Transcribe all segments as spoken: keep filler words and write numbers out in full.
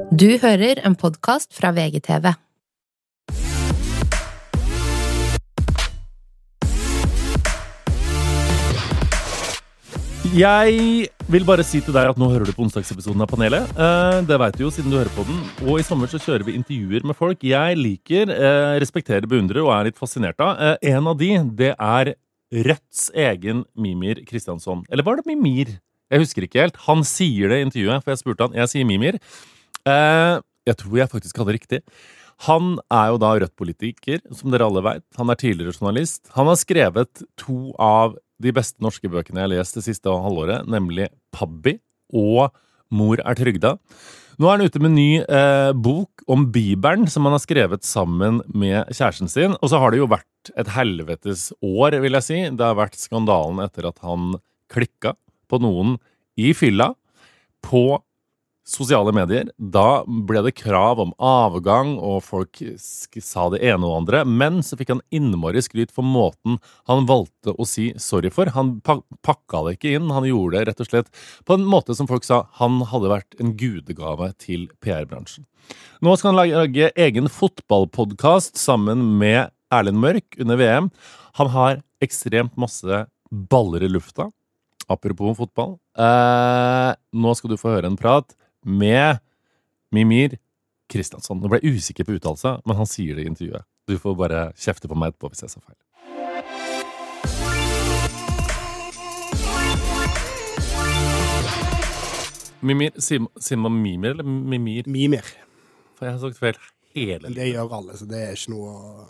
Du hører en podcast fra V G T V. Jeg vil bare si til deg at nå hører du på onsdagsepisoden av Panelet. Eh, det vet du jo siden du hører på den. Og i sommer så kjører vi intervjuer med folk jeg liker, eh, respekterer, beundrer og er litt fascinert av. Eh, en av de, det er Rødts egen Mimir Kristjansson. Eller var det Mimir? Jeg husker ikke helt. Han sier det i intervjuet, for jeg spurte han. Jeg sier Mimir. Eh, jeg tror jeg faktisk hadde riktig. Han er jo da Rødt-politiker, som dere alle vet. Han er tidligere journalist. Han har skrevet to av de beste norske bøkene jeg har lest det siste halvåret, nemlig Pabbi og Mor er trygda. Nå er han ute med en ny eh, bok om Bibelen, som han har skrevet sammen med kjæresten sin. Og så har det jo vært et helvetes år, vil jeg si. Det har vært skandalen etter at han klikka på noen i fylla på sosiale medier. Da ble det krav om avgang, og folk sa det ene og andre. Men så fikk han innmari skryt for måten han valgte å si sorry for. Han pakka det ikke inn. Han gjorde det rett og slett på en måte som folk sa han hadde vært en gudegave til P R-bransjen. Nå skal han lage egen fotballpodcast sammen med Erlend Mørk under V M. Han har ekstremt masse baller i lufta. Apropos fotball. Eh, nå skal du få høre en prat med Mimir Kristjansson. Nå ble jeg usikker på uttalelse, men han sier det i intervjuet. Du får bare kjefte på meg etterpå hvis jeg sa feil. Mimir, sier man Mimir eller Mimir? Mimir. For jeg har sagt feil hele livet. Det gjør alle, så det er ikke noe...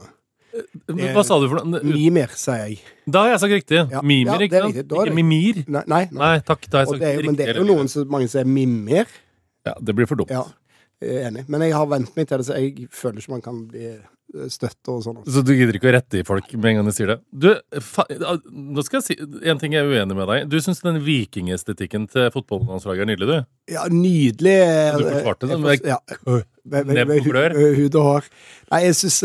Det, Hva sa du for noe? Mimir, sier jeg. Da har jeg sagt riktig. Ja, Mimir, ja, ikke sant? Ikke Mimir. Nei, nei, nei. nei takk, da har jeg sagt det er, riktig. Men det er jo noen som mange sier Mimir. Ja, det blir for dumt. Ja, jeg er enig. Men jeg har vent meg til det, så jeg føler ikke man kan bli støtt og sånn. Så du gidder ikke å rette i folk med en gang de sier det? Du, fa nå skal jeg si en ting jeg er uenig med deg. Du synes den vikingestetikken til fotballandslaget er nydelig, du? Ja, nydelig. Du forsvarte den med, ja. med, med, med blør? Hud og hår. Nei, jeg synes,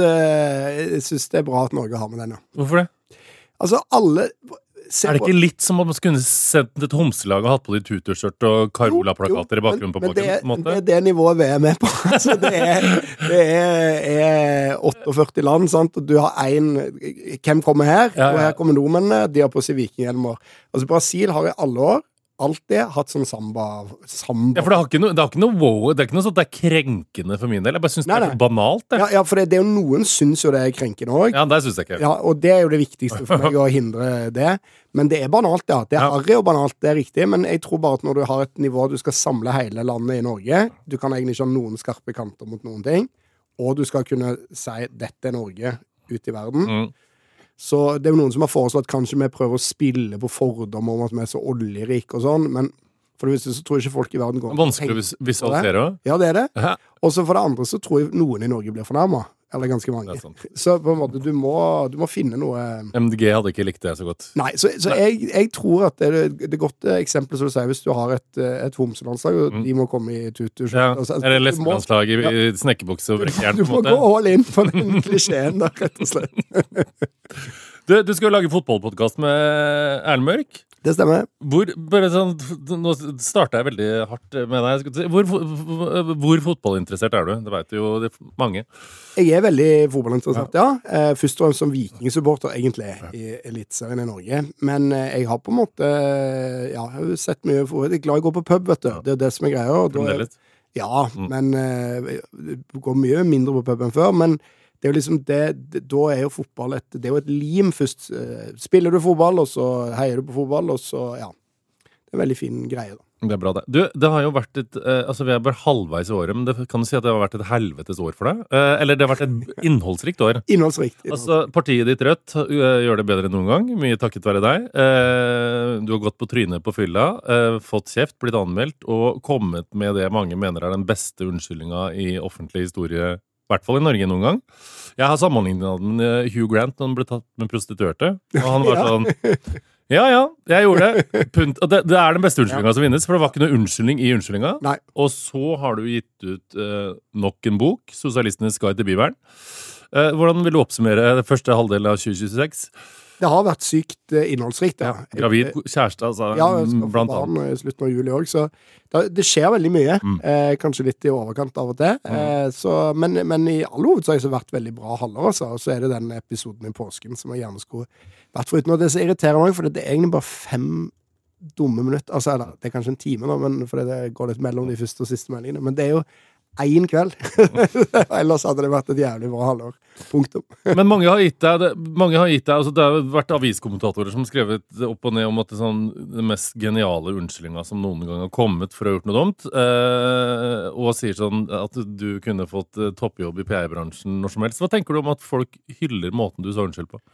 jeg synes det er bra at Norge har med den, ja. Hvorfor det? Altså, alle... Er det ikke litt som at man skulle sendt et homselag og hatt på de tutorskjørt og Carola-plakater i bakgrunnen på men, bakken? Men det, det er det nivået vi er med på. Altså, det er, det er, er førtiåtte land, sant? Og du har en... Hvem kommer her? Ja, ja. Og her kommer nordmennene. De har på seg vikinghjelmer. Altså, Brasil har i alle år alltid hatt sånn samba, samba. Ja, for det har ikke noe, det har ikke noe wow, det er ikke noe sånt det er krenkende for min del. Jeg bare synes nei, det er banalt, det. Ja, ja, for det, det er jo noen synes jo det er krenkende også. Ja, det synes jeg ikke. Ja, og det er jo det viktigste for meg å hindre det. Men det er banalt, ja. Det er harry og banalt, det er riktig. Men jeg tror bare at når du har et nivå du skal samle hele landet i Norge, du kan egentlig ikke ha noen skarpe kanter mot noen ting, og du skal kunne si dette er Norge ut i verden. Mm. Så det er jo noen som har foreslått at kanskje vi prøver å spille på fordommer om at vi er så oljerike og sånn, men for det første så tror jeg ikke folk i verden går vanskelig å visualisere også. Ja, det er det. Og så for det andre så tror jeg noen i Norge blir fornærmet. Eller ganske mange. Så på en måte, du må, du må finne noe... M D G hadde ikke likt det så godt. Nei, så, så Nei. Jeg, jeg tror at det er det godt eksempel som du sier, hvis du har et, et homselandslag, og mm. de må komme i tutur. Ja, altså, eller lesbelandslag i, i snekkerbukse og brekkjern, på en måte. Du må gå all in på den klisjeen der, rett og slett. Du, du skal jo lage fotballpodcast med Erlend Mørk. Det stemmer. Hvor, bare sånn, nå starter jeg veldig hardt med deg. Hvor, hvor, hvor fotballinteressert er du? Det vet jo det er mange. Jeg er veldig fotballinteressert, ja. ja. Først og fremst som vikingsupporter, egentlig, i Eliteserien i Norge. Men jeg har på en måte, ja, jeg har sett mye for... Jeg er glad i å gå på pub, vet du. Det er det som er greia. Fremdeles? Ja, mm. men det går mye mindre på pub enn før, men det er jo liksom det, det, da er jo fotball et, det er jo et lim først. Spiller du fotball, og så heier du på fotball, og så, ja. Det er en veldig fin greie, da. Det er bra, det. Du, det har jo vært et, eh, altså vi er bare halvveis i året, men det, kan du si at det har vært et helvetes år for deg? Eh, eller det har vært et innholdsrikt år? Innholdsrikt. innholdsrikt. Altså, partiet ditt Rødt uh, gjør det bedre enn noen gang, mye takket være deg. Eh, du har gått på trynet på fylla, eh, fått kjeft, blitt anmeldt, og kommet med det mange mener er den beste unnskyldninga i offentlig historie, i hvert fall i Norge noen gang. Jeg har sammenlignet med Hugh Grant når han ble tatt med prostituerte, og han var sånn... Ja, ja, jeg gjorde det. Punt. Og det, det er den beste unnskyldninga ja. som vinnes, for det var ikke noe unnskyldning i unnskyldninga. Nei. Og så har du gitt ut uh, nok en bok, Sosialistenes guide til Bibelen. Uh, hvordan vil du oppsummere det første halvdel av tjue tjueseks? det har vært sykt innholdsrikt. Ja. Gravid kjæreste, altså, ja, jeg skal få blant barn annet. I slutten av juli også, så det, det skjer veldig mye. Mm. Eh, kanskje litt i overkant av og til. Mm. Eh, så, men, men i all hoved så har det vært veldig bra halvår, altså. Og så er det den episoden i påsken som jeg gjerne skulle vært foruten. Og det er så irriterende også, for det er egentlig bare fem dumme minutter. Altså, eller, det er kanskje en time nå, men fordi det går litt mellom de første og siste meldingene. Men det er jo en kveld. Ellers hadde det vært et jævlig bra halvår. Punktum. Men mange har gitt deg, det, mange har gitt deg altså det har vært aviskommentatorer som har skrevet opp og ned om at det er sånn, den mest geniale unnskyldninga som noen gang har kommet for å ha gjort noe dumt, eh, og sier sånn at du kunne fått eh, toppjobb i P R-bransjen når som helst. Hva tenker du om at folk hyller måten du sa unnskyld på?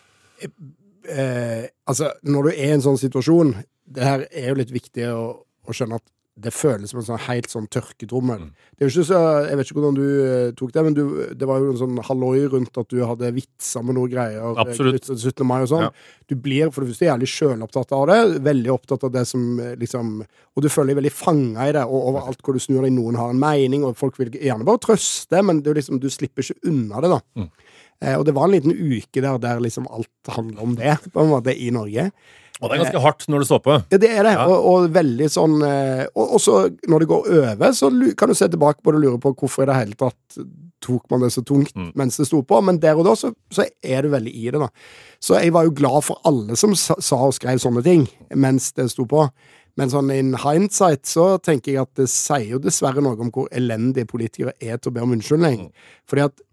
Eh, altså, når du er i en sånn situasjon, det her er jo litt viktig å, å skjønne at det føles som en sånn helt sånn tørketrommel. Mm. Det er jo ikke så, jeg vet ikke hvordan du uh, tok det, men du, det var jo en sånn halloi rundt at du hadde vitser med noe greier. Absolutt. syttende mai og sånn. Ja. Du blir for det første jævlig selvopptatt av det, veldig opptatt av det som liksom, og du føler deg veldig fanget i det, og overalt hvor du snur deg, noen har en mening, og folk vil gjerne bare trøste, men det er liksom, du slipper ikke unna det da. Mm. Eh, og det var en liten uke der, der liksom alt handler om det, på en måte, i Norge. Og det er ganske hardt når du står på. Ja, det er det. Ja. Og, og veldig sånn og, og så når det går over, så kan du se tilbake på det og lure på hvorfor i det hele tatt tok man det så tungt mm. mens det sto på. Men der og da så, så er du veldig i det da. Så jeg var jo glad for alle som sa, sa og skrev sånne ting mens det sto på. Men sånn in hindsight så tenker jeg at det sier jo dessverre noe om hvor elendige politikere er til å be om unnskyldning. Mm. Fordi at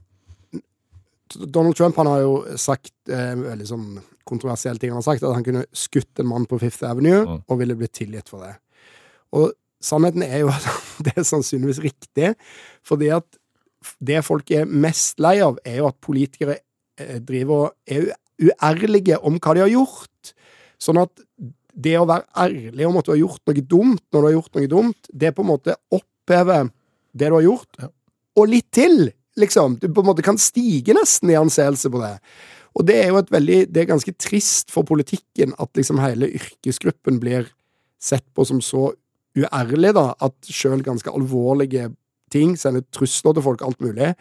Donald Trump, han har jo sagt eh, veldig sånn kontroversielle ting. Han har sagt at han kunne skutt en mann på Fifth Avenue mm. og ville blitt tilgitt for det. Og sannheten er jo at det er sannsynligvis riktig, fordi at det folk er mest lei av er jo at politikere eh, driver og er uærlige om hva de har gjort. Sånn at det å være ærlig om at du har gjort noe dumt når du har gjort noe dumt, det på en måte opphever det du har gjort, ja. Og litt til. Liksom, du på en måte kan stige nesten i anseelse på det. Og det er jo et veldig, det er ganske trist for politikken at liksom hele yrkesgruppen blir sett på som så uærlig da, at selv ganske alvorlige ting, sender trusler til folk, alt mulig,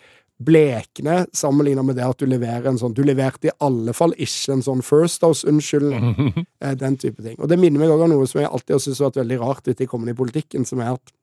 blekne sammenlignet med det at du leverer en sånn, du leverte i alle fall ikke en sånn first house unnskyldning, den type ting. Og det minner meg også om noe som jeg alltid har synes har vært veldig rart etter jeg kom inn i politikken, som er at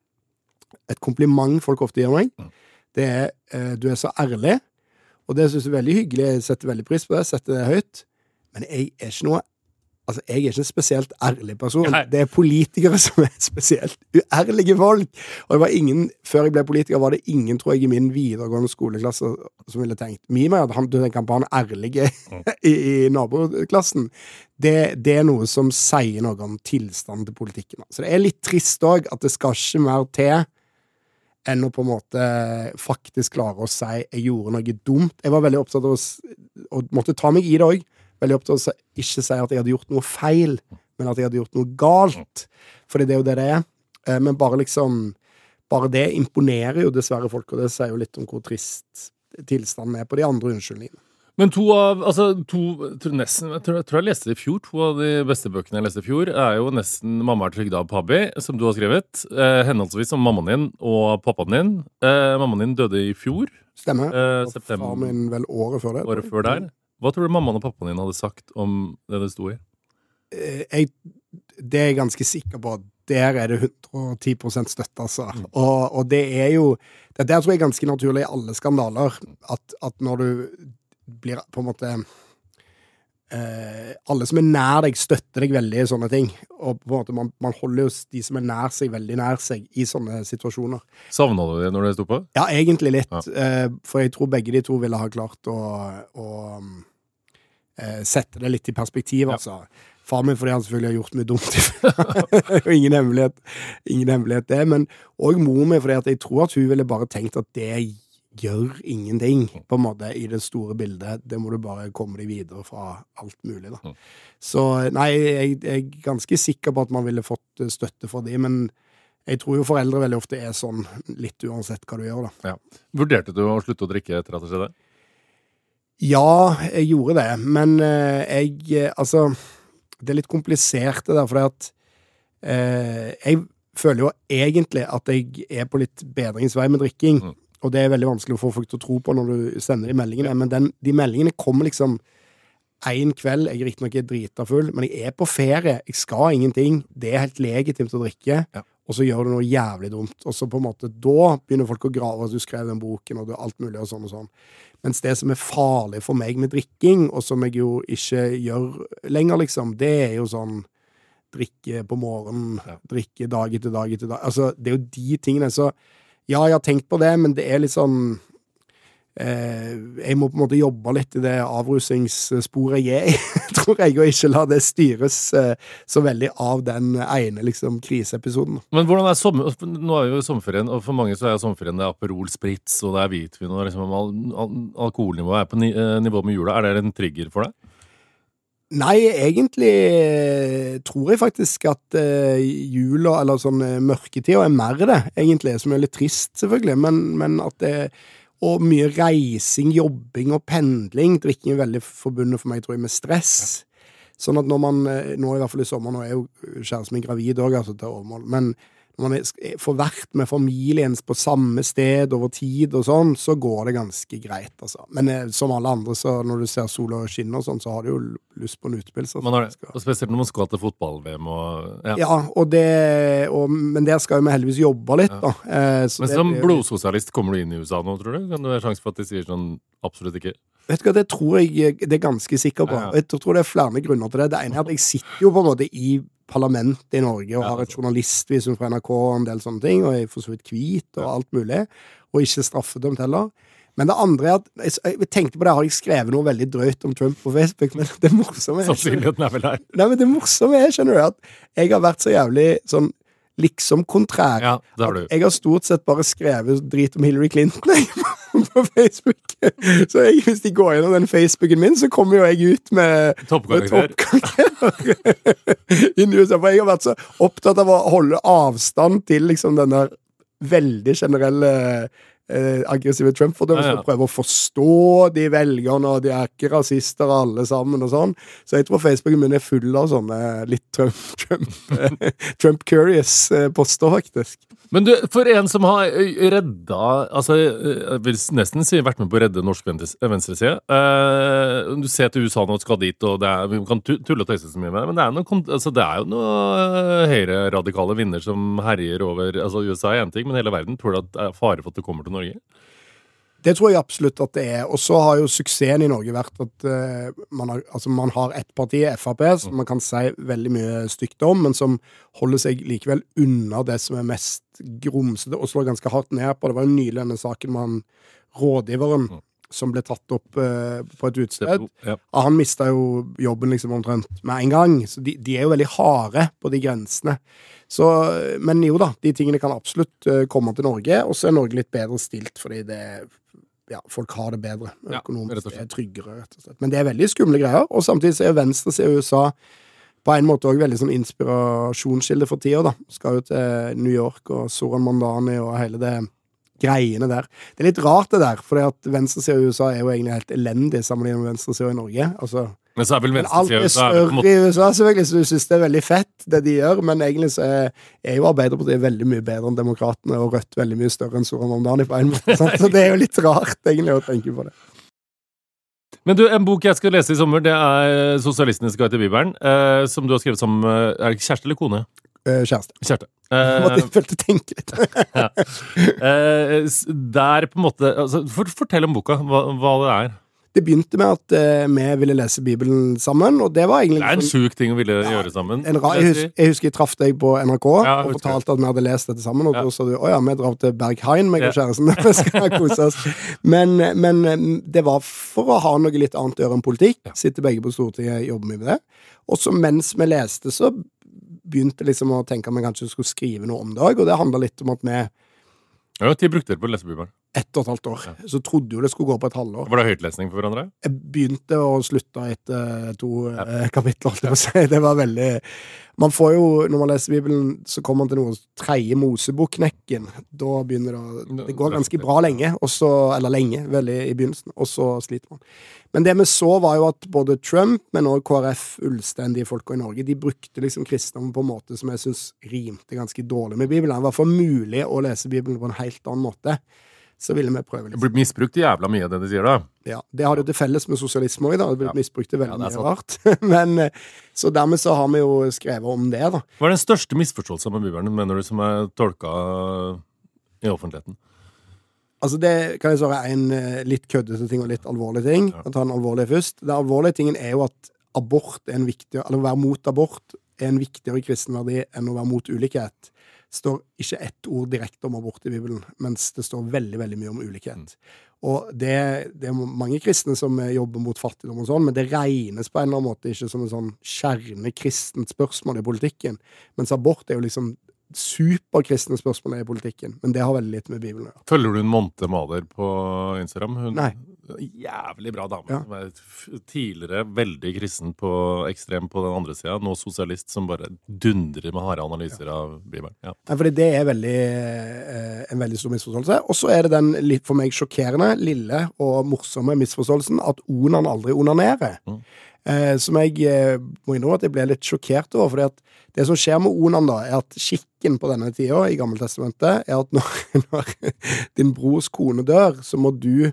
et kompliment folk ofte gir meg, det er, eh, du er så ærlig, og det synes jeg er veldig hyggelig, jeg setter veldig pris på det, setter det høyt, men jeg er ikke noe, altså jeg er ikke en spesielt ærlig person, Nei. Det er politikere som er spesielt uærlige folk, og det var ingen, før jeg ble politiker, var det ingen, tror jeg, i min videregående skoleklasse som ville tenkt, mye mer at han, du tenker han bare en ærlige i, i naboklassen, det, det er noe som sier noe om tilstanden til politikken, så det er litt trist også, at det skal ikke mer til enn å på en måte faktisk klare å si jeg gjorde noe dumt. Jeg var veldig opptatt av å, å måtte ta meg i det også. Veldig opptatt av å ikke si at jeg hadde gjort noe feil, men at jeg hadde gjort noe galt. Fordi det er jo det det er. Men bare liksom, bare det imponerer jo dessverre folk, og det sier jo litt om hvor trist tilstanden er på de andre unnskyldningene. Men to av, altså to, tror nesten, jeg tror, jeg tror jeg leste det i fjor, to av de beste bøkene jeg leste i fjor, er jo nesten Mamma er trygda av Pabbi, som du har skrevet, eh, henholdsvis om mammaen din og pappaen din. Eh, mammaen din døde i fjor. Stemmer, eh, og far min vel året før det. Året før der. Hva tror du mammaen og pappaen din hadde sagt om det det sto i? Eh, jeg, det er jeg ganske sikker på, der er det hundre og ti prosent støtte, altså. Mm. Og, og det er jo, det der tror jeg er ganske naturlig i alle skandaler, at, at når du blir på en måte eh, alle som er nær deg støtter deg veldig i sånne ting, og på en måte man, man holder jo de som er nær seg veldig nær seg i sånne situasjoner. Savnet du det når det sto på? Ja, egentlig litt, ja. eh, for jeg tror begge de to ville ha klart å, å eh, sette det litt i perspektiv, ja. Altså. Far min fordi han selvfølgelig har gjort mye dumt og ingen hemmelighet, ingen hemmelighet det, men og mor min fordi at jeg tror at hun ville bare tenkt at det gjør ingenting, på en måte, i det store bildet. Det må du bare komme deg videre fra alt mulig, da. Så, nei, jeg, jeg er ganske sikker på at man ville fått støtte for det, men jeg tror jo foreldre veldig ofte er sånn, litt uansett hva du gjør, da. Ja. Vurderte du å slutte å drikke etter at det skjedde? Ja, jeg gjorde det, men eh, jeg, altså, det er litt komplisert det der, fordi at eh, jeg føler jo egentlig at jeg er på litt bedringsvei med drikking, mm. Og det er veldig vanskelig å få folk til å tro på når du sender de meldingene, men den, de meldingene kommer liksom en kveld, jeg er riktig nok drita full, men jeg er på ferie, jeg skal ingenting, det er helt legitimt å drikke, ja. Og så gjør du noe jævlig dumt, og så på en måte, da begynner folk å grave at du skrev den boken, og det er alt mulig og sånn og sånn. Mens det som er farlig for meg med drikking, og som jeg jo ikke gjør lenger, liksom, det er jo sånn drikke på morgenen, ja. Drikke dag etter dag etter dag. Altså, det er jo de tingene, så ja, jeg har tenkt på det, men det er litt sånn eh, jeg må på en måte jobbe litt i det avrusingssporet jeg tror jeg, og ikke la det styres eh, så veldig av den ene liksom kriseepisoden. Men hvordan er sommer... Nå er jo sommerferien, og for mange så er sommerferien det er Aperol Spritz, og det er hvitvin, og liksom al al alkoholnivået er på ni nivå med jula. Er det en trigger for deg? Nei, egentlig tror jeg faktisk at uh, jula, eller sånn uh, mørketida er mer det, egentlig, som er litt trist selvfølgelig, men, men at det og mye reising, jobbing og pendling, drikking er veldig forbundet for meg, tror jeg, med stress. Ja. Sånn at når man, nå i hvert fall i sommer, nå er jo kjæresten min gravid også, altså til overmål, men når man får vært med familien på samme sted over tid og sånn, så går det ganske greit, altså. Men eh, som alle andre, så når du ser sol og skinn og sånn, så har du jo lyst på en utspill. Så man har det, og spesielt når man skal til fotball-V M og... Ja, ja og det, og, men der skal vi heldigvis jobbe litt, ja. Da. Eh, men som det, blodsosialist kommer du inn i U S A nå, tror du? Kan det være sjanse for at de sier sånn absolutt ikke? Vet du hva, det tror jeg det er ganske sikker på. Ja, ja. Jeg tror det er flere grunner til det. Det ene er at jeg sitter jo på en måte i parlamentet i Norge og ja, har et journalistvisum fra N R K og en del sånne ting, og jeg er for så vidt hvit og ja. Alt mulig, og ikke straffedømt heller. Men det andre er at, jeg, jeg tenkte på det, har jeg skrevet noe veldig drøyt om Trump på Facebook, men det morsomme er... Sannsynligheten er vel her. Nei, men det morsomme er, skjønner du, at jeg har vært så jævlig sånn, liksom kontrær. Ja, det har du. Jeg har stort sett bare skrevet drit om Hillary Clinton på Facebook. Så jeg, hvis de går gjennom den Facebooken min, så kommer jo jeg ut med toppkarakter. I U S A, for jeg har vært så opptatt av å holde avstand til liksom denne veldig generelle eh, aggressive Trump, for de skal ja, ja. Prøve å forstå de velgerne, og de er ikke rasister alle sammen og sånn. Så jeg tror Facebooken min er full av sånne litt Trump, Trump, Trump-curious poster, faktisk. Men du, for en som har redda, altså, jeg vil nesten si vært med på å redde norsk venstreside, uh, du ser til U S A nå og skal dit, og det er, vi kan tulle og tøyse så mye med det, men det er, noe, altså, det er jo noe høyre-radikale vinner som herjer over, altså U S A er en ting, men hele verden, tror du at det er fare for at det kommer til Norge? Det tror jeg absolutt at det er, og så har jo suksessen i Norge vært at uh, man, har, altså man har ett parti, F A P, som man kan si veldig mye stygt om, men som holder seg likevel unna det som er mest grumsete, og slår ganske hardt ned på. Det var jo nylig denne saken med han rådgiveren mm. som ble tatt opp uh, på et utsted. Ja. Han mistet jo jobben liksom omtrent med en gang, så de, de er jo veldig harde på de grensene. Så, men jo da, de tingene kan absolutt uh, komme til Norge, og så er Norge litt bedre stilt, fordi det ja, folk har det bedre. Økonomisk ja, er tryggere, rett og slett. Men det er veldig skumle greier, og samtidig så er venstre siden U S A på en måte også veldig sånn inspirasjonskilde for tida, da. Skal jo til New York og Zoran Mandani og hele det greiene der. Det er litt rart det der, fordi at venstre siden U S A er jo egentlig helt elendig sammenlignet med venstre siden i Norge. Altså, men så er vel men alt er større i U S A, selvfølgelig, så du synes det er veldig fett, det de gjør, men egentlig så er, er jo Arbeiderpartiet veldig mye bedre enn demokratene, og Rødt veldig mye større enn Zoran Mandani på en måte. Så det er jo litt rart, egentlig, å tenke på det. Men du, en bok jeg skal lese i sommer, det er Sosialistenes guide til Bibelen, eh, som du har skrevet som, er det kjæreste eller kone? Uh, kjæreste. Kjæreste. Uh, måtte jeg følte tenke litt. ja. uh, der på en måte, altså, for, fortell om boka, hva, hva det er. Det begynte med at uh, vi ville lese Bibelen sammen, og det var egentlig... Det er en sjuk ting å ville ja, gjøre sammen. En ra- jeg, husker, jeg husker jeg traff deg på N R K ja, og fortalte at vi hadde lest dette sammen, og ja. Da sa du, åja, vi drar til Berghain, meg og kjæresten, vi skal kose oss. Men, men det var for å ha noe litt annet å gjøre enn politikk. Ja. Sitter begge på Stortinget, jobber mye med det. Og så mens vi leste, så begynte liksom å tenke om jeg kanskje skulle skrive noe om det, og det handler litt om at vi ja, tid brukte dere på å lese Bibelen? Ett og et halvt år. Ja. Så trodde jo det skulle gå på et halvår. Var det høytlesning for hverandre? Jeg begynte å slutte etter to ja. eh, kapitler, det vil si. Det var veldig... Man får jo, når man leser Bibelen, så kommer man til noe tredje Mosebok-knekken. Da begynner det å... Det går ganske bra lenge, og så, eller lenge, veldig i begynnelsen, og så sliter man. Men det vi så var jo at både Trump, men også K R F, Ulstein, de folka i Norge, de brukte liksom kristendom på en måte som jeg synes rimte ganske dårlig med Bibelen. Det var for mulig å lese Bibelen på en helt annen måte. så ville vi prøve Det blir misbrukt jævla mye, det de sier da. Ja, det har det jo til felles med sosialisme også, da. Det blir Ja. misbrukt til veldig Ja, det er mye rart. Men, eh, så dermed så har vi jo skrevet om det, da. Hva er den største misforståelsen med Bibelen, mener du, som er tolka i offentligheten? Altså det kan jeg svare en eh, litt køddete ting og litt alvorlig ting. Jeg tar den alvorlige først. Den alvorlige tingen er jo at abort er en viktig, eller å være mot abort er en viktigere kristenverdi enn å være mot ulikhet. Står ikke ett ord direkte om abort i Bibelen, mens det står veldig, veldig mye om ulikhet. Og det, det er mange kristne som jobber mot fattigdom og sånn, men det regnes på en eller annen måte ikke som en sånn kjernekristent spørsmål i politikken. Mens abort er jo liksom superkristne spørsmål i politikken, men det har veldig litt med Bibelen å gjøre. Følger du en Monte Mader på Instagram? Hun, Nei. Jævlig bra dame. Ja. Som er f- tidligere veldig kristen på ekstrem på den andre siden, nå sosialist som bare dundrer med harde analyser av Bibelen. Ja. Nei, fordi det er veldig, eh, en veldig stor misforståelse. Og så er det den litt for meg sjokkerende, lille og morsomme misforståelsen at onan aldri onanerer. Mm. Eh, som jeg eh, må innrømme at jeg ble litt sjokkert over, fordi at det som skjer med onan da, er at skikken på denne tida i Gammeltestamentet er at når, når din brors kone dør, så må du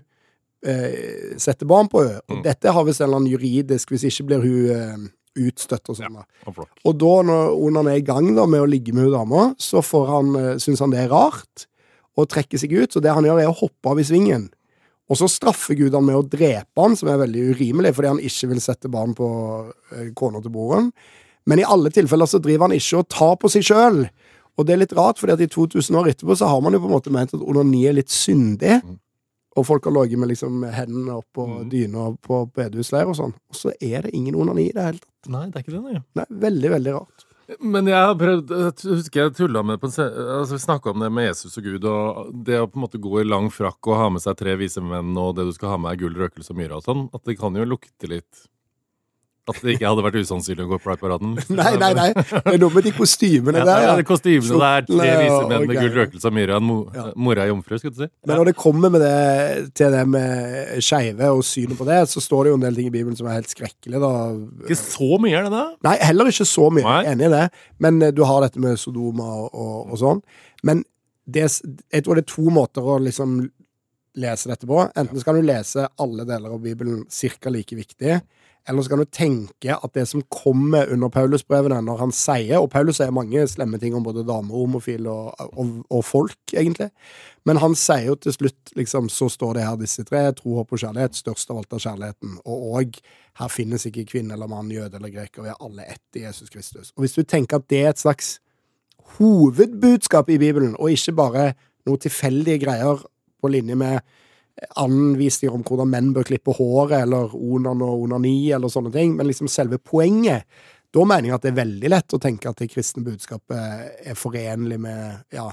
eh, sette barn på henne. Og Mm. dette har visst en eller annen juridisk, hvis ikke blir hun eh, utstøtt og sånn da. Og flott. Og da, når onan er i gang da, med å ligge med hun dama, så får han, eh, synes han det er rart, og trekker seg ut. Så det han gjør er å hoppe av i svingen. Og så straffer Gud han med å drepe han, som er veldig urimelig, fordi han ikke vil sette barn på eh, kona til broren. Men i alle tilfeller så driver han ikke og tar på seg selv. Og det er litt rart, fordi at i to tusen år etterpå så har man jo på en måte ment at onani er litt syndig. Mm. Og folk har ligget med liksom hendene opp på Mm. dyna på bedehusleir og sånn. Og så er det ingen onani i det hele tatt. Nei, det er ikke det, nei. Nei, veldig, veldig rart. Men jeg har prøvd, jeg husker jeg tullet med på, en se- altså vi snakket om det med Jesus og Gud, og det å på en måte gå i lang frakk og ha med seg tre vise menn, og det du skal ha med er gull, røkelse og myra og sånn, at det kan jo lukte litt, at det ikke hadde vært usannsynlig å gå på Pride-paraden. Nei, nei, nei. Det er noe med de kostymene Ja, der, ja, ja. det kostymene der, tre Kjortene vise og- menn og med gull, greier. røkelse og myra, en mo, Ja. mora er jomfru, skulle du si. Men når det kommer med det, til det med skeive og synet på det, så står det jo en del ting i Bibelen som er helt skrekkelig, da. Ikke så mye er det da. Nei, heller ikke så mye. Nei. Enig i det. Men eh, du har dette med Sodoma og, og, og sånn. Men det, jeg tror det er to måter å liksom lese dette på. Enten skal du lese alle deler av Bibelen cirka like viktig, eller så kan du tenke at det som kommer under Paulusbrevene når han sier, og Paulus sier mange slemme ting om både damer og homofile og, og, og folk, egentlig, men han sier jo til slutt, liksom, så står det her disse tre, tro, håp og kjærlighet, størst av alt av kjærligheten, og, og her finnes ikke kvinne eller mann, jøde eller greker, vi er alle ett i Jesus Kristus. Og hvis du tenker at det er et slags hovedbudskap i Bibelen, og ikke bare noen tilfeldige greier på linje med anvisninger om hvordan menn bør klippe håret, eller onan og onani, eller sånne ting, men liksom selve poenget, da mener jeg at det er veldig lett å tenke at det kristne budskapet er forenlig med, ja,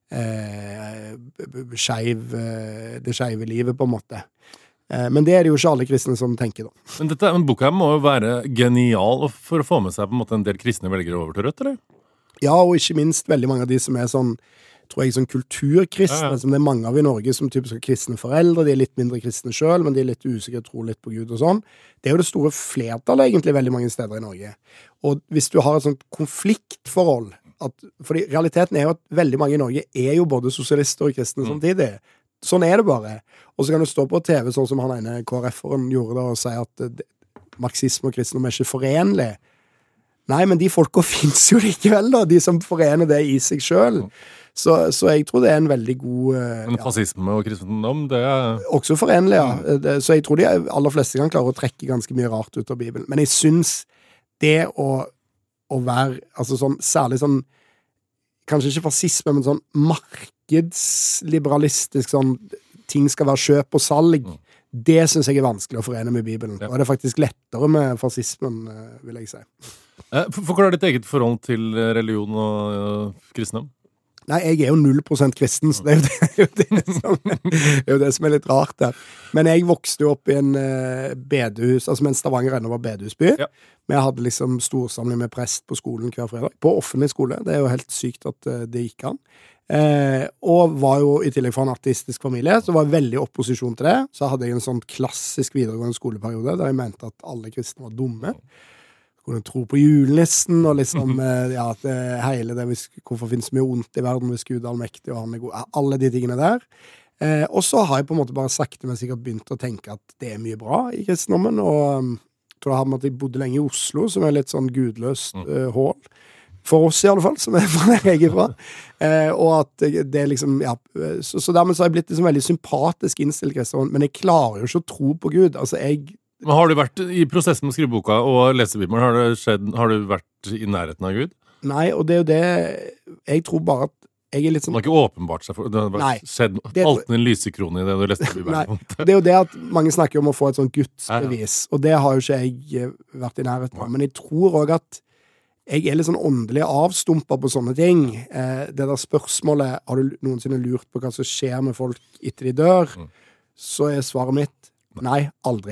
eh, skeiv, eh, det skeive livet, på en måte. Eh, men det er det jo ikke alle kristne som tenker, da. Men dette, men boka her må jo være genial for å få med seg på en måte en del kristne velgere over til rødt, eller? Ja, og ikke minst veldig mange av de som er sånn, tror jeg, sånn kulturkristne, Ja, ja. som det er mange av i Norge, som typisk har kristne foreldre, de er litt mindre kristne selv, men de er litt usikre, tror litt på Gud og sånn. Det er jo det store flertallet egentlig veldig mange steder i Norge. Og hvis du har et sånt konfliktforhold, at, fordi realiteten er jo at veldig mange i Norge er jo både sosialister og kristne Mm. samtidig. Sånn er det bare. Og så kan du stå på T V sånn som han ene K R F-eren gjorde da, og si at eh, marxisme og kristendom er ikke forenlig. Nei, men de folka finnes jo likevel, da, de som forener det i seg selv. Så, så jeg tror det er en veldig god eh, Men ja, fascisme og kristendom, det er... også forenlig, ja. Det- Så jeg tror de aller fleste kan klare å trekke ganske mye rart ut av Bibelen. Men jeg syns det å, å være, altså sånn, særlig sånn, kanskje ikke fascisme, men sånn markedsliberalistisk, sånn, ting skal være kjøp og salg, Mm. det syns jeg er vanskelig å forene med Bibelen. Ja. Og det er faktisk lettere med fascismen, eh, vil jeg si. Eh, Forklar ditt eget forhold til religion og uh, kristendom. Nei, jeg er jo null prosent kristen, så det er jo det, det, er jo det, som, det er jo det som er litt rart der. Men jeg vokste jo opp i en eh, bedehus, altså mens Stavanger ennå var bedehusby. Ja. Vi hadde liksom storsamling med prest på skolen hver fredag. På offentlig skole. Det er jo helt sykt at eh, det gikk an. Eh, og var jo i tillegg fra en ateistisk familie, så var jeg veldig i opposisjon til det. Så hadde jeg en sånn klassisk videregående skoleperiode der jeg mente at alle kristne var dumme. Kunne tro på julenissen, og liksom, eh, ja, at det hele det, hvis, hvorfor finnes det mye ondt i verden hvis Gud er allmektig, og han er god, ja, alle de tingene der. Eh, og så har jeg på en måte bare sakte, men sikkert begynt å tenke at det er mye bra i kristendommen, og um, jeg tror det har med at jeg bodde lenge i Oslo, som er litt sånn gudløst uh, hål. For oss i alle fall, som er fra der jeg er fra. Eh, og at det er liksom, ja, så, så dermed så har jeg blitt liksom veldig sympatisk innstilt til kristendommen, men jeg klarer jo ikke å tro på Gud. Altså, jeg... Men har du vært i prosessen med å skrive boka og lese Bibelen, har, det skjedd, har du vært i nærheten av Gud? Nei, og det er jo det, jeg tror bare at jeg er litt sånn... Det har ikke åpenbart seg for, det har Nei, skjedd det... alltid en lysekrone i det du leste Bibelen. Nei, det er jo det at mange snakker om å få et sånt gudsbevis, og det har jo ikke jeg vært i nærheten av, men jeg tror også at jeg er litt sånn åndelig avstumpet på sånne ting. Eh, det der spørsmålet, har du noensinne lurt på hva som skjer med folk etter de dør? Mm. Så er svaret mitt, nei, aldri.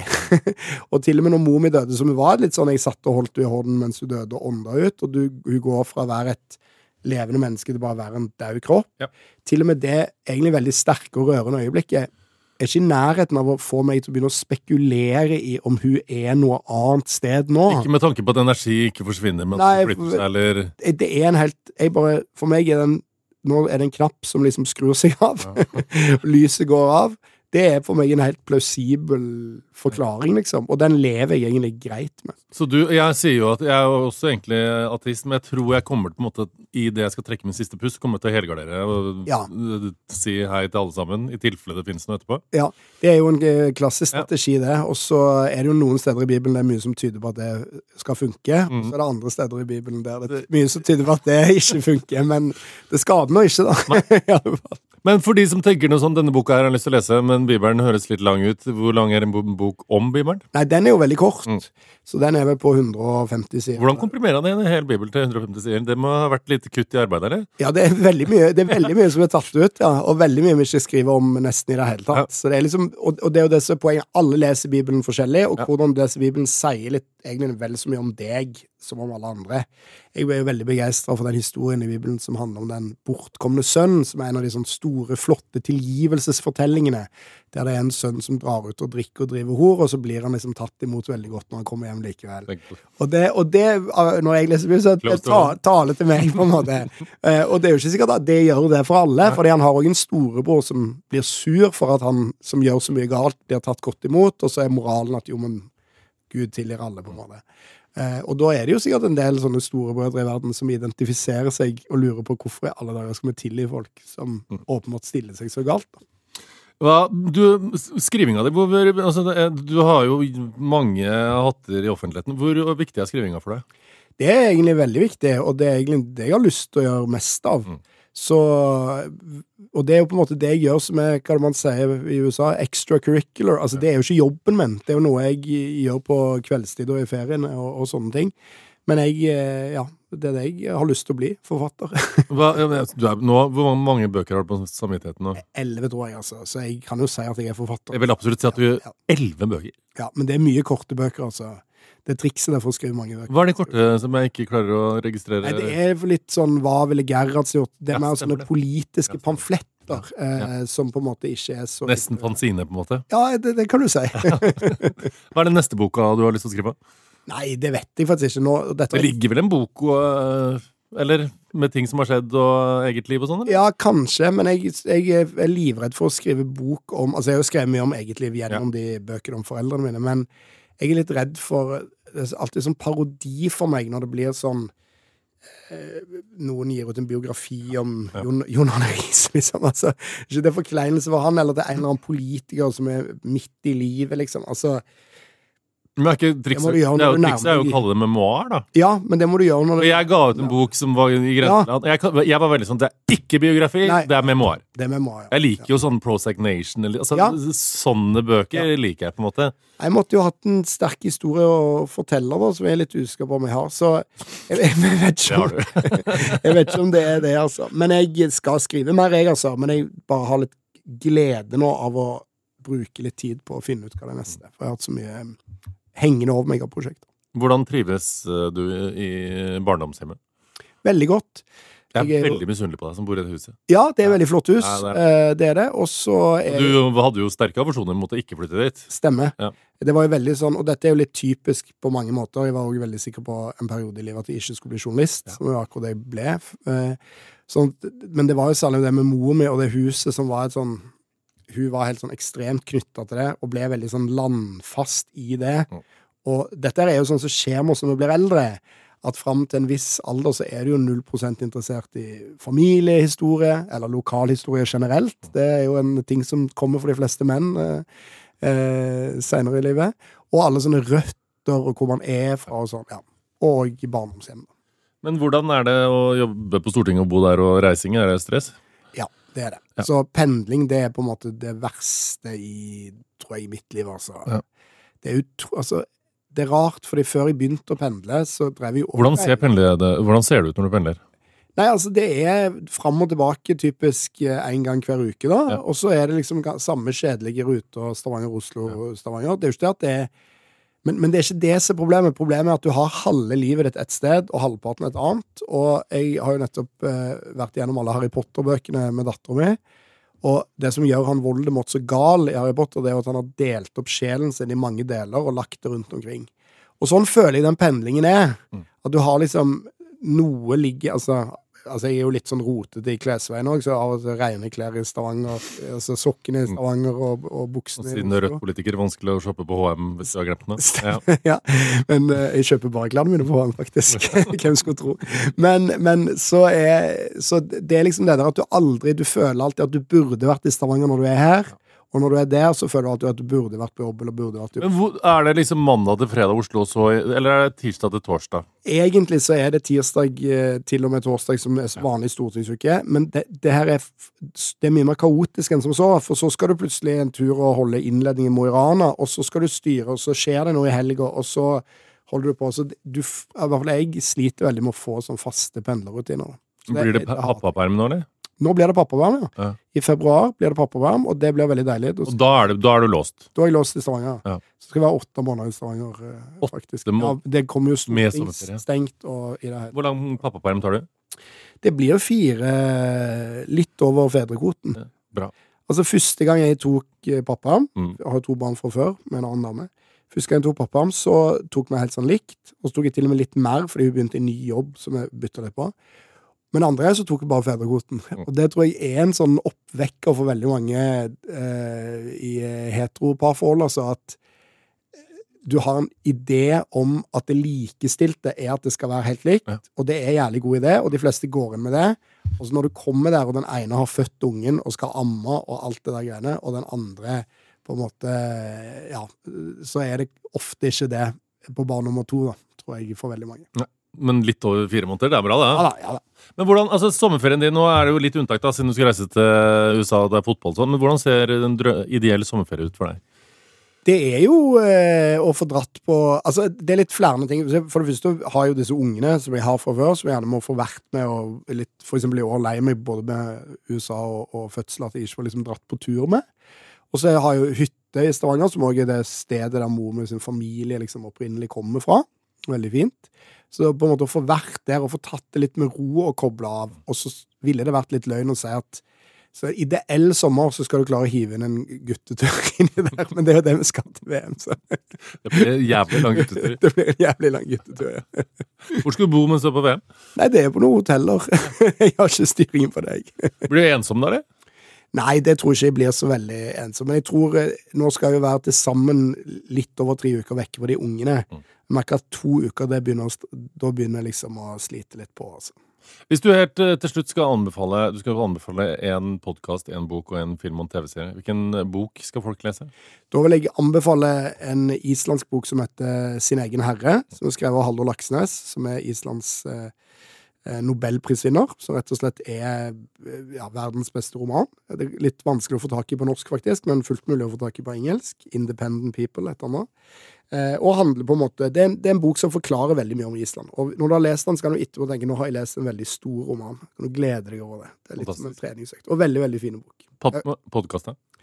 Og til og med når mor mi døde, som var litt sånn, jeg satt og holdt henne i hånden mens hun døde og ånda ut, og du, hun går fra å være et levende menneske til bare å være en død kropp. Ja. Til og med det egentlig veldig sterke og rørende øyeblikket er ikke i nærheten av å få meg til å begynne å spekulere i om hun er noe annet sted nå. Ikke med tanke på at energi ikke forsvinner, men Nei, flytter seg, eller... Det er en helt... Jeg bare, for meg er det en, nå er det en knapp som liksom skrur seg av. Ja. Lyset går av. Det er for meg en helt plausibel forklaring, liksom. Og den lever jeg egentlig greit med. Så du, jeg sier jo at jeg er også egentlig ateist, men jeg tror jeg kommer til på en måte, i det jeg skal trekke min siste puss, kommer til å helgardere og ja. si hei til alle sammen, i tilfelle det finnes noe etterpå. Ja, det er jo en klassisk strategi det, og så er det jo noen steder i Bibelen det er mye som tyder på at det skal funke, mm. og så er det andre steder i Bibelen der det er mye som tyder på at det ikke funker, men det skader nå ikke da. I alle fall. Men for de som tenker noe sånn, denne boka her har jeg lyst til å lese, men Bibelen høres litt lang ut. Hvor lang er en bok om Bibelen? Nei, den er jo veldig kort. Mm. Så den er vel på hundre og femti sider. Hvordan komprimerer han en hel Bibel til hundre og femti sider? Det må ha vært litt kutt i arbeidet, eller? Ja, det er veldig mye, det er veldig mye som er tatt ut, ja. Og veldig mye vi ikke skriver om nesten i det hele tatt. Ja. Så det er liksom, og, og det er jo det som er poenget. Alle leser Bibelen forskjellig, og ja. hvordan du leser Bibelen sier litt, egentlig vel så mye om deg som om alle andre. Jeg er jo veldig begeistret for den historien i Bibelen som handler om den bortkomne sønn, som er en av de sånne store, flotte tilgivelsesfortellingene, der det er en sønn som drar ut og drikker og driver hor, og så blir han liksom tatt imot veldig godt når han kommer hjem likevel. Og det, og det når jeg leser Bibelen, så det ta, taler til meg på en måte. Og det er jo ikke sikkert at det gjør det for alle, fordi han har også en storebror som blir sur for at han som gjør så mye galt blir tatt godt imot, og så er moralen at jo, men Gud tilgir alle på en måte. Eh, og da er det jo sikkert en del sånne store brødre i verden som identifiserer seg og lurer på hvorfor i alle dager skal vi tilgi folk som åpenbart stiller seg så galt. Da. Hva, du, skrivinga di, hvor, altså, du har jo mange hatter i offentligheten. Hvor viktig er skrivinga for deg? Det er egentlig veldig viktig, og det er egentlig det jeg har lyst til å gjøre mest av. Mm. Så, og det er jo på en måte det jeg gjør som er, hva man sier i U S A, extracurricular. Altså, det er jo ikke jobben min. Det er jo noe jeg gjør på kveldstid og i ferien og, og sånne ting. Men jeg, ja, det er det jeg har lyst til å bli, forfatter. Hva, du er, nå, hvor mange bøker har du på samvittigheten nå? Elleve, tror jeg, altså. Så jeg kan jo si at jeg er forfatter. Jeg vil absolutt si at du er elleve bøker. Ja, men det er mye korte bøker, altså. Det er trikset der for å skrive mange bøker. Hva er det korte som jeg ikke klarer å registrere? Nei, det er litt sånn, hva ville Gerhards gjort? Det er mer sånne det. politiske pamfletter, eh, ja. som på en måte ikke er så... Nesten fanzine, på en måte? Ja, det, det kan du si. Hva er den neste boka du har lyst til å skrive? Nei, det vet jeg faktisk ikke. Nå, dette... Det ligger vel en bok og... Eller med ting som har skjedd og eget liv og sånn? Ja, kanskje, men jeg, jeg er livredd for å skrive bok om... Altså, jeg har jo skrevet mye om eget liv gjennom ja. de bøkene om foreldrene mine, men jeg er litt redd for... Det er alltid sånn parodi for meg når det blir sånn eh, noen gir ut en biografi om ja. Jon, Jon Arne Riise, liksom. Altså, ikke det er forkleinelse for han, eller det er en eller annen politiker som er midt i livet, liksom. Altså, men er ikke trikset, det, det er jo trikset er jo å kalle det memoir, da. Ja, men det må du gjøre når det... Jeg ga ut en bok som var i grenseland. Ja. Jeg, jeg var veldig sånn, det er ikke biografi, Nei, det er memoir. Det er memoir, ja. Jeg liker jo sånn Prozac Nation, eller, altså, ja. sånne bøker ja. liker jeg på en måte. Jeg måtte jo hatt en sterk historie å fortelle da, som jeg er litt usikker på om jeg har, så jeg, jeg, jeg, vet ikke om, jeg vet ikke om det er det, altså. Men jeg skal skrive mer, jeg, altså. Men jeg bare har litt glede nå av å bruke litt tid på å finne ut hva det neste er. For jeg har hatt så mye hengende over meg av prosjekter. Hvordan trives du i barndomshjemmet? Veldig godt. Jeg er, jeg er veldig misunnelig på deg som bor i det huset. Ja, det er veldig flott hus. Ja, det, er. det er det. Og så er... Du hadde jo sterke aversjoner mot å ikke flytte dit. Stemmer. Ja. Det var jo veldig sånn, og dette er jo litt typisk på mange måter. Jeg var også veldig sikker på en periode i livet at jeg ikke skulle bli journalist, ja. som jo akkurat jeg ble. Sånn, men det var jo særlig det med mor mi og det huset som var et sånn hun var helt sånn ekstremt knyttet til det, og ble veldig sånn landfast i det. Mm. Og dette er jo sånn som skjer med oss når vi blir eldre, at frem til en viss alder så er du jo null prosent interessert i familiehistorie, eller lokalhistorie generelt. Det er jo en ting som kommer for de fleste menn eh, eh, senere i livet. Og alle sånne røtter, og hvor man er fra, og sånn, ja. Og barndomshjem. Men hvordan er det å jobbe på Stortinget og bo der, og reising? Er det stress? Ja, det er det. Ja. Så pendling, det er på en måte det verste i, tror jeg, i mitt liv, altså. Ja. Det er jo, altså, det er rart, fordi før jeg begynte å pendle, så drev vi jo... Hvordan ser, pendler det, hvordan ser det ut når du pendler? Nei, altså, det er frem og tilbake typisk en gang hver uke, da. Ja. Og så er det liksom samme kjedelige ruter, Stavanger, Oslo, ja. Stavanger. Det er jo ikke det at det er... Men, men det er ikke det som er problemet. Problemet er at du har halve livet ditt et sted, og halvparten et annet. Og jeg har jo nettopp eh, vært gjennom alle Harry Potter-bøkene med datteren min. Og det som gjør han Voldemort så gal i Harry Potter, det er at han har delt opp sjelen sin i mange deler og lagt det rundt omkring. Og sånn føler jeg den pendlingen er. At du har liksom noe ligge, altså, altså jeg er jo litt sånn rotete i klesveien også, så av og til regner klær i Stavanger, altså sokkene i Stavanger og, og buksene. Og siden du er rødt-politiker, vanskelig å shoppe på H og M hvis du har glemt noe. Ja. Ja, men uh, jeg kjøper bare klærne mine på H og M, faktisk. Hvem skulle tro. Men, men så er, så det er liksom det der at du aldri, du føler alltid at du burde vært i Stavanger når du er her. Og når du er der, så føler du alltid at du burde vært på jobb, eller burde vært jobb. Men hvor, er det liksom mandag til fredag Oslo, så, eller er det tirsdag til torsdag? Egentlig så er det tirsdag til og med torsdag som er vanlig stortingsuke, men det, det her er, det er mye mer kaotisk enn som så, for så skal du plutselig en tur og holde innledning i Mo i Rana, og så skal du styre, og så skjer det noe i helga, og så holder du på. Så du, i hvert fall jeg sliter veldig med å få sånn faste pendlerrutiner. Så Blir det, det pappaperm nå, eller? Nå blir det pappavarm, ja. ja. I februar blir det pappavarm, og det blir veldig deilig. Og da er, det, da er du låst? Da er jeg låst i Stavanger. Ja. Så skal det være åtte måneder i Stavanger, åtte faktisk. Ja, det kommer jo stortingsstengt og i det hele. Hvor lang pappaperm tar du? Det blir fire, litt over fedrekvoten. Ja, bra. Altså, første gang jeg tok pappaperm, mm. jeg har to barn fra før med en annen dame, første gang jeg tok pappaperm, så tok vi helt sånn likt, og så tok jeg til og med litt mer, fordi hun begynte i ny jobb, som jeg bytter litt på. Men andre så tok jeg bare fedrekvoten. Og det tror jeg er en sånn oppvekker for veldig mange eh, i heteroparforhold, altså at du har en idé om at det likestilte er at det skal være helt likt, ja. Og det er jævlig god idé, og de fleste går inn med det. Og så når du kommer der, og den ene har født ungen og skal amme og alt det der greiene, og den andre på en måte, ja, så er det ofte ikke det på barn nummer to, da, tror jeg, for veldig mange. Ja. Men litt over fire måneder, det er bra det. Ja da, ja da. Men hvordan, altså sommerferien din, nå er det jo litt unntak da, siden du skal reise til U S A og det er fotball og sånn, men hvordan ser den ideelle sommerferie ut for deg? Det er jo eh, å få dratt på, altså det er litt flere ting. For det første har jo disse ungene som jeg har fra før, som jeg gjerne må få vært med, og litt, for eksempel i år lei meg både med U S A og, og fødsel, at jeg ikke får liksom dratt på tur med. Og så har jeg jo hytte i Stavanger, som også er det stedet der mor med sin familie liksom opprinnelig kommer fra. Veldig fint. Så på en måte å få vært der og få tatt det litt med ro og koble av, og så ville det vært litt løgn å si at så ideell sommer så skal du klare å hive inn en guttetur inn i der, men det er jo det vi skal til V M, så. Det blir en jævlig lang guttetur. Det blir en jævlig lang guttetur, ja. Hvor skal du bo mens du er på V M? Nei, det er på noen hoteller. Jeg har ikke styringen på deg. Blir du ensom da, eller? Nei, det tror jeg ikke jeg blir så veldig ensom, men jeg tror nå skal jeg jo være til sammen litt over tre uker vekke fra de ungene. Jeg merker at to uker, det begynner, da begynner jeg liksom å slite litt på, altså. Hvis du helt til slutt skal anbefale, du skal anbefale en podcast, en bok og en film og en tv-serie, hvilken bok skal folk lese? Da vil jeg anbefale en islandsk bok som heter Sin egen herre, som er skrevet av Halldor Laksnes, som er Islands eh, Nobelprisvinner, som rett og slett er ja, verdens beste roman. Det er litt vanskelig å få tak i på norsk faktisk, men fullt mulig å få tak i på engelsk. Independent People, et annet. Eh, og handler på en måte, det er en, det er en bok som forklarer veldig mye om Island. Og når du har lest den, så kan du etterpå tenke, nå har jeg lest en veldig stor roman. Kan du glede deg over det. Det er litt som en treningsøkt. Og veldig, veldig fin bok. Pod- Podcast, da?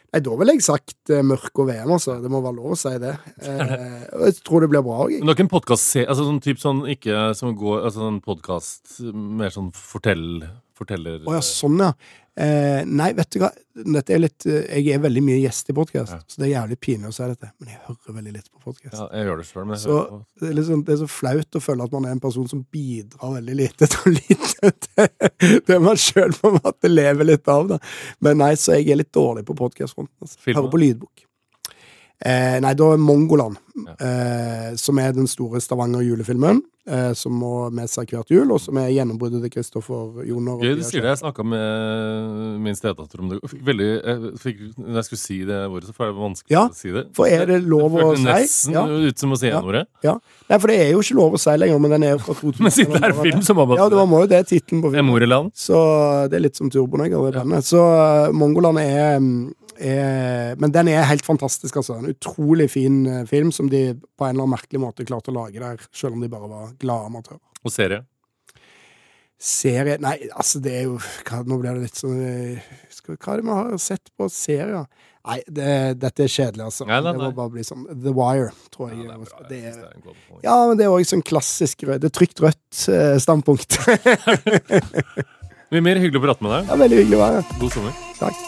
Nei, da vil jeg sagt uh, mørk og V M, altså. Det må være lov å si det. Uh, jeg tror det blir bra også. Men det er ikke en podcast, altså sånn typ sånn, ikke som går, altså sånn podcast, mer sånn fortell, forteller... Åja, sånn ja. Uh, nei, vet du hva, dette er litt, uh, jeg er veldig mye gjest i podcast, ja. Så det er jævlig pinlig å si dette, men jeg hører veldig litt på podcast. Ja, jeg gjør det selv, men jeg så hører på. Det er, liksom, det er så flaut å føle at man er en person som bidrar veldig lite til å lite til det man selv på en måte lever litt av da. Men nei, så jeg er litt dårlig på podcastfronten. Altså. Hører på lydbok. Eh, nei, da er Mongoland, ja. eh, som er den store Stavanger julefilmen, eh, som må med seg hvert jul, og som er gjennombruddet til Kristoffer Joner. Gøy, du sier det. Jeg snakket med min stedatter om det. Veldig, jeg fikk, når jeg skulle si det ordet, så var det vanskelig ja, å si det. For er det lov å si? Nesten ja. Ut som å si ja. en ordet. Ja. Nei, for det er jo ikke lov å si lenger, men den er jo fra to tusen. Men siden det er film, så må man ja, det var jo det titlen på filmen. Emoreland. Så det er litt som Turboneger, det ja. Så uh, Mongoland er... Er, men den er helt fantastisk, altså. En utrolig fin uh, film som de på en eller annen merkelig måte klarte å lage der, selv om de bare var glade amatører. Og serie? Serie? Nei, altså det er jo hva, nå blir det litt sånn skal, hva er det man har sett på serier? Nei, det, dette er kjedelig, altså. Nei, nei, nei. Det må bare bli sånn The Wire, tror jeg. Ja, det er bra, det er, det er ja, men det er også sånn klassisk rød, det er trygt rødt uh, standpunkt. Mye mer hyggelig å prate med deg. Ja, veldig hyggelig å være. God sommer. Takk.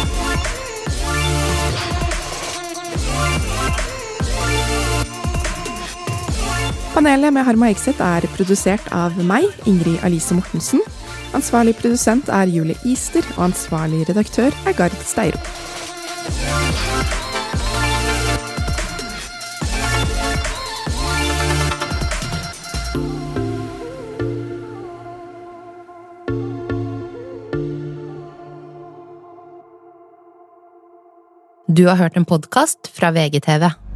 Panelet med Harma Ekseth er produsert av meg, Ingrid Alice Mortensen. Ansvarlig produsent er Julie Easter, og ansvarlig redaktør er Gard Steiro. Du har hørt en podcast fra V G T V.